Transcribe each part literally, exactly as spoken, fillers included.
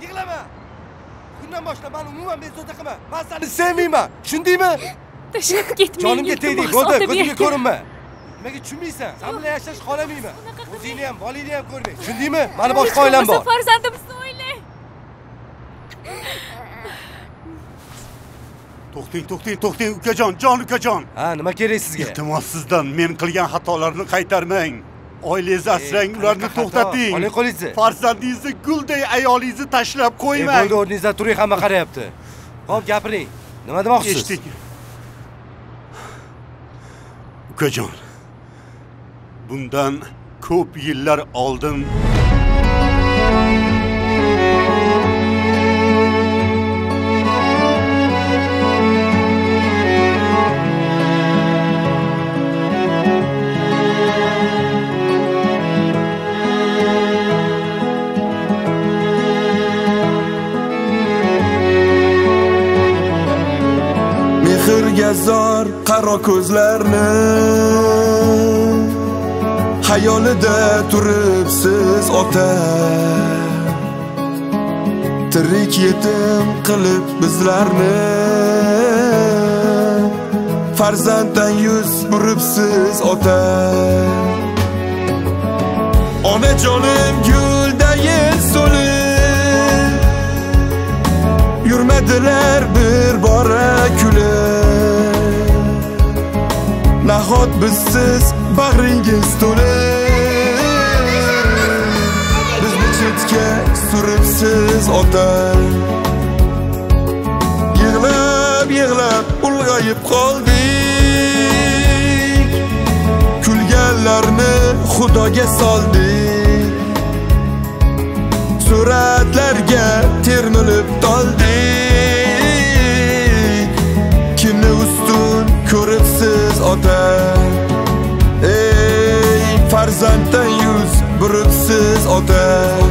Yig'lama. Bugundan boshlab meni umuman bezovta qilma. Men seni sevmayman. Tushundingmi? Tashlab ketmang. Jonimga tegding, bo'ldi, ko'zimga ko'rinma. Nimaga tushunmaysan? Sen bilan yashash xohlamayman. O'zingni ham, bolingni ham ko'rmay. Tushundingmi? Meni boshqa oilam bor. Farzandimizni o'ylang. To'xting, to'xting, to'xting, ukajon, jon ukajon. Ha, nima kerak sizga? Iltimos sizdan men qilgan xatolarni qaytarmang. Oilangizni asrang, ularni to'xtating. Oling qo'lingizni. Farzandingizni gulday ayolingizni tashlab qo'ymang. Bo'ldi, o'rningizdan turing, hamma qarayapti. Xo'p, gapiring. Nima demoqchisiz? Eshitdik. Ukajon. Bundan ko'p yillar oldin mehrga zor qaro ko'zlarni hayolida turibsiz ota, tirik yetim qilib bizlarni farzanddan yuz buribsiz ota. Onajonim guldayin so'lib yurmadilar bir bora kulib, nahot bizsiz bag'ringiz to'lib bizni chetga suribsiz ota. Yig'lab yig'lab ulg'ayib qoldik, kulganlarni xudoga soldik, suratlarga termilib toldik. Kimni ustun ko'ribsiz ota, ey farzanddan yuz buribsiz ota.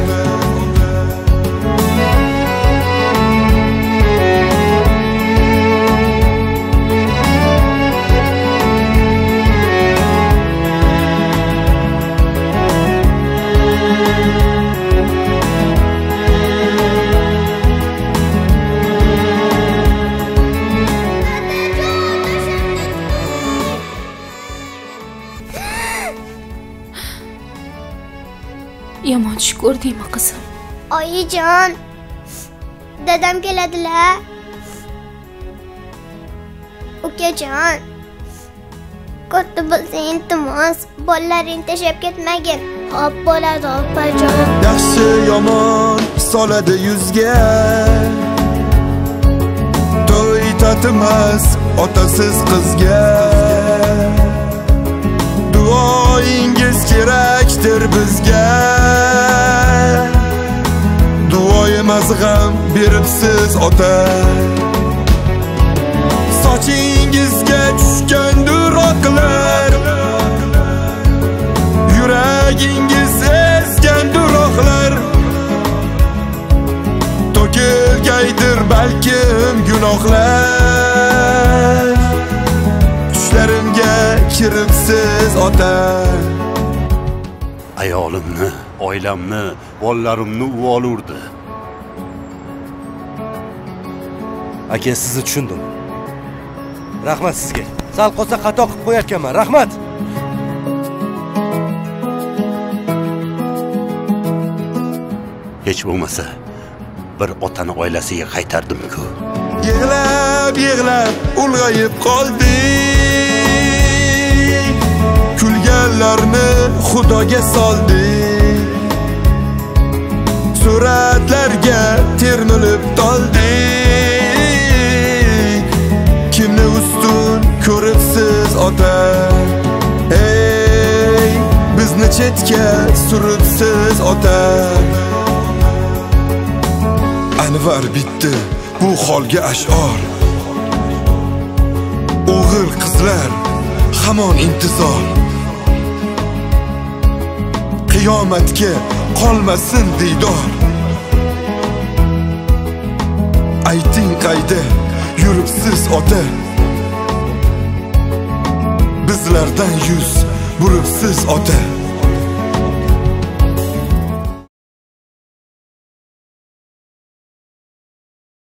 Yomon tush ko'rdingmi qizim? Oyijon, dadam keladilar. Ukajon, katta bo'lsang iltimos, bolalaring tashlab ketmagin. Xo'p bo'ladi, opajon. Yaxshi yomon soladi yuzga, to'y tatimas otasiz qizga. Duoyingiz kerakdir bizga, duoyimiz g'am beribsiz ota. Sochingizga tushgandir oqlar, yuragingiz ezgandir oqlar. To'kilgaydir balkim gunohlar, tushlarimga kiribsiz ota. Ayolimni, oilamni, bolalarimni u olurdi. Aka, sizni tushundim. Rahmat sizga. Sal qolsa xato qilib qo'yarkanman. Rahmat. Hech bo'lmasa bir otani oilasiga qaytardim-ku. Yig'lab yig'lab ulg'ayib qoldik, kulganlarni xudoga soldik, suratlarga termilib toldik. Kimni ustun ko'ribsiz ota, ey bizni chetga suribsiz ota. Anvar bitdi bu holga ash'or, o'g'il qizlar hamon intizor. Qiyomatga qolmasin diydor, ayting qayda yuribsiz ota, bizlardan yuz buribsiz ota.